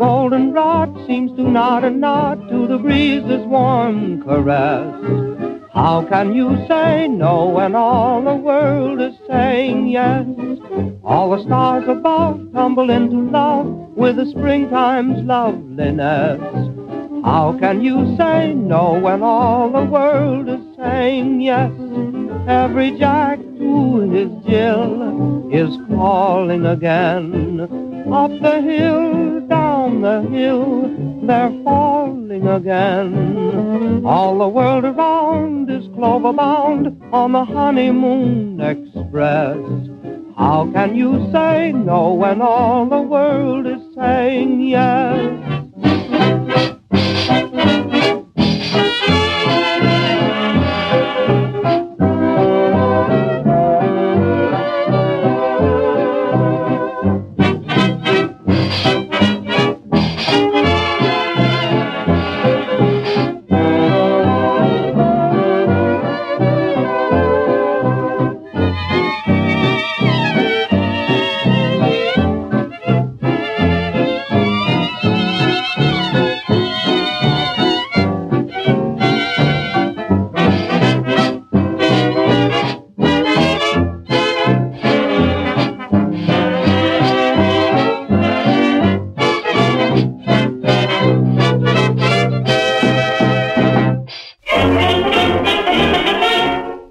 goldenrod seems to nod and nod to the breeze's warm caress. How can you say no when all the world is saying yes? All the stars above tumble into love with the springtime's loveliness. How can you say no when all the world is saying yes? Every jack to his Jill is calling again. Up the hill, down the hill, they're falling again. All the world around is clover bound on the honeymoon express. How can you say no when all the world is saying yes?